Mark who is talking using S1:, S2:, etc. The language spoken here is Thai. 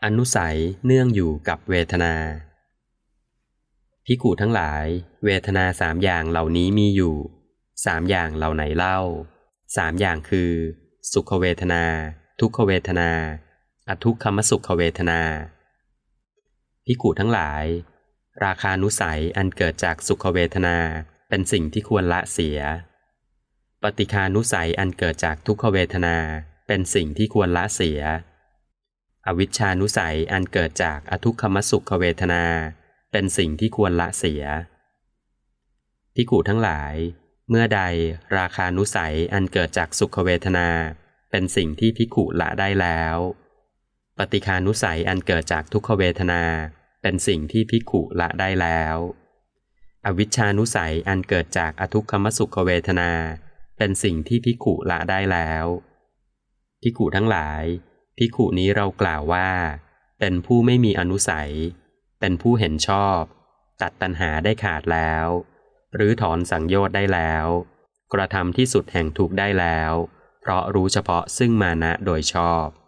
S1: อนุสัยเนื่องอยู่กับเวทนาภิกขุทั้งหลายเวทนาสามอย่างเหล่านี้มีอยู่สามอย่างเหล่าไหนเล่าสามอย่างคือสุขเวทนาทุกขเวทนาอทุกขมสุขเวทนาภิกขุทั้งหลายราคานุสัยอันเกิดจากสุขเวทนาเป็นสิ่งที่ควรละเสียปฏิฆานุสัยอันเกิดจากทุกขเวทนาเป็นสิ่งที่ควรละเสียอวิชชานุสัยอันเกิดจากอทุกขมสุขเวทนาเป็นสิ่งที่ควรละเสียภิกขุทั้งหลายเมื่อใดราคานุสัยอันเกิดจากสุขเวทนาเป็นสิ่งที่ภิกขุละได้แล้วปฏิฆานุสัยอันเกิดจากทุกขเวทนาเป็นสิ่งที่ภิกขุละได้แล้วอวิชชานุสัยอันเกิดจากอทุกขมสุขเวทนาเป็นสิ่งที่ภิกขุละได้แล้วภิกขุทั้งหลายภิกขุนี้เรากล่าวว่าเป็นผู้ไม่มีอนุสัยเป็นผู้เห็นชอบตัดตัณหาได้ขาดแล้วหรือถอนสังโยชน์ได้แล้วกระทำที่สุดแห่งทุกข์ได้แล้วเพราะรู้เฉพาะซึ่งมานะโดยชอบ